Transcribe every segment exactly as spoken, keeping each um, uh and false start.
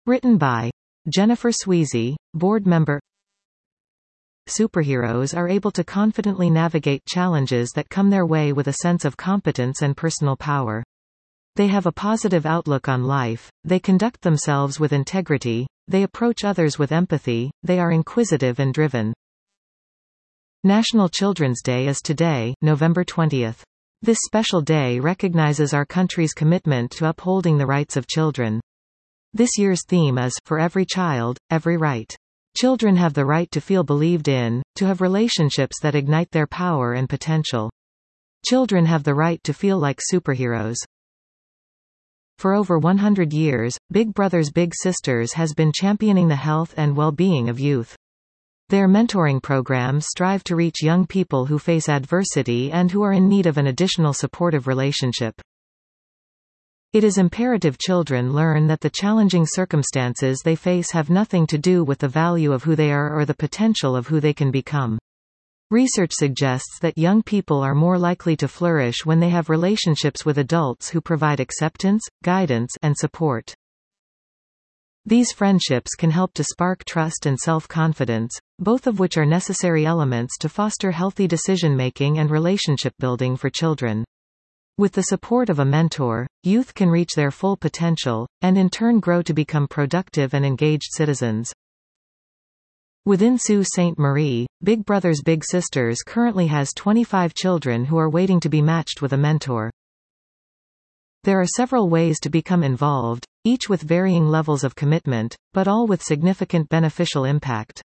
Written by Jennifer Sweezy, board member. Superheroes are able to confidently navigate challenges that come their way with a sense of competence and personal power. They have a positive outlook on life, they conduct themselves with integrity, they approach others with empathy, they are inquisitive and driven. National Children's Day is today, November twentieth. This special day recognizes our country's commitment to upholding the rights of children. This year's theme is, For Every Child, Every Right. Children have the right to feel believed in, to have relationships that ignite their power and potential. Children have the right to feel like superheroes. For over one hundred years, Big Brothers Big Sisters has been championing the health and well-being of youth. Their mentoring programs strive to reach young people who face adversity and who are in need of an additional supportive relationship. It is imperative children learn that the challenging circumstances they face have nothing to do with the value of who they are or the potential of who they can become. Research suggests that young people are more likely to flourish when they have relationships with adults who provide acceptance, guidance, and support. These friendships can help to spark trust and self-confidence, both of which are necessary elements to foster healthy decision-making and relationship building for children. With the support of a mentor, youth can reach their full potential, and in turn grow to become productive and engaged citizens. Within Sault Ste. Marie, Big Brothers Big Sisters currently has twenty-five children who are waiting to be matched with a mentor. There are several ways to become involved, each with varying levels of commitment, but all with significant beneficial impact.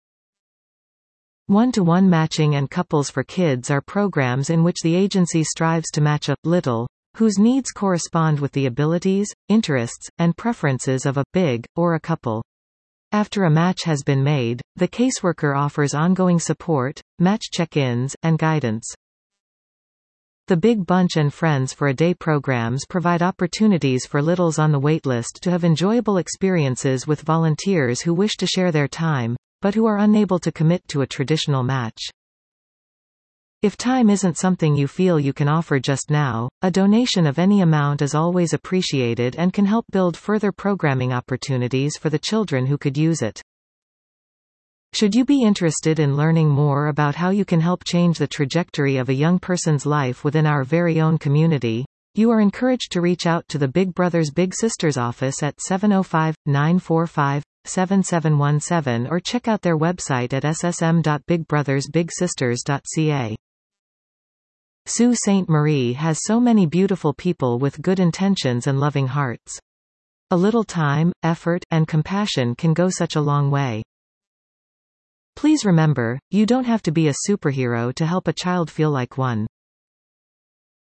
One-to-one matching and Couples for Kids are programs in which the agency strives to match a little whose needs correspond with the abilities, interests, and preferences of a big or a couple. After a match has been made, the caseworker offers ongoing support, match check-ins, and guidance. The Big Bunch and Friends for a Day programs provide opportunities for littles on the waitlist to have enjoyable experiences with volunteers who wish to share their time, but who are unable to commit to a traditional match. If time isn't something you feel you can offer just now, a donation of any amount is always appreciated and can help build further programming opportunities for the children who could use it. Should you be interested in learning more about how you can help change the trajectory of a young person's life within our very own community, you are encouraged to reach out to the Big Brothers Big Sisters office at seven oh five, nine four five, seven seven one seven or check out their website at s s m dot big brothers big sisters dot c a. Sault Ste. Marie has so many beautiful people with good intentions and loving hearts. A little time, effort, and compassion can go such a long way. Please remember, you don't have to be a superhero to help a child feel like one.